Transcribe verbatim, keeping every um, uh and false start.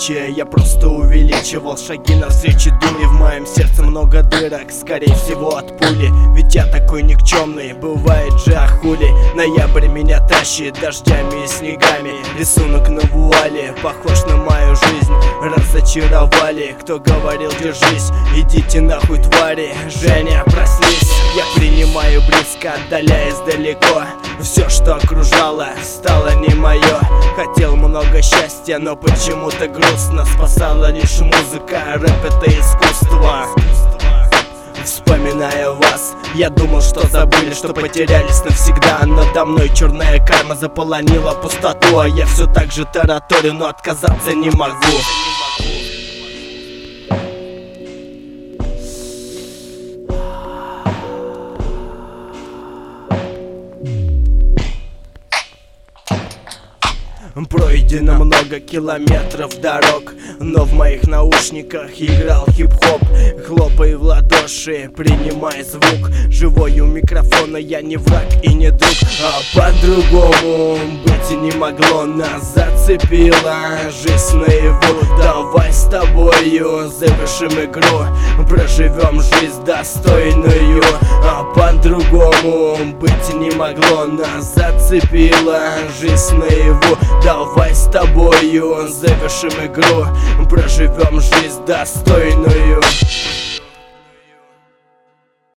величия. Я просто увеличивал шаги навстречу дури. В моем сердце много дырок, скорее всего от пули. Ведь я такой никчемный, бывает же ахули. Ноябрь меня тащит дождями и снегами. Рисунок на вуале, похож на мою жизнь. Разочаровали, кто говорил держись. Идите нахуй, твари, Женя, проснись. Я принимаю близко, отдаляясь далеко. Все, что окружало, стало не мое. Хотел много счастья, но почему-то грустно. Спасала лишь музыка, рэп это искусство. Вспоминая вас, я думал, что забыли, что потерялись навсегда. Надо мной черная карма заполонила пустоту. А я все так же тараторю, но отказаться не могу. Пройдено много километров дорог, но в моих наушниках играл хип-хоп. Хлопай в ладоши, принимай звук. Живой у микрофона, я не враг и не друг. А по-другому быть и не могло. Нас зацепила жизнь наяву. Давай с тобою завершим игру, проживем жизнь достойную. А по-другому быть и не могло. Нас зацепила жизнь наяву. Давай с тобою завершим игру, проживем жизнь достойную.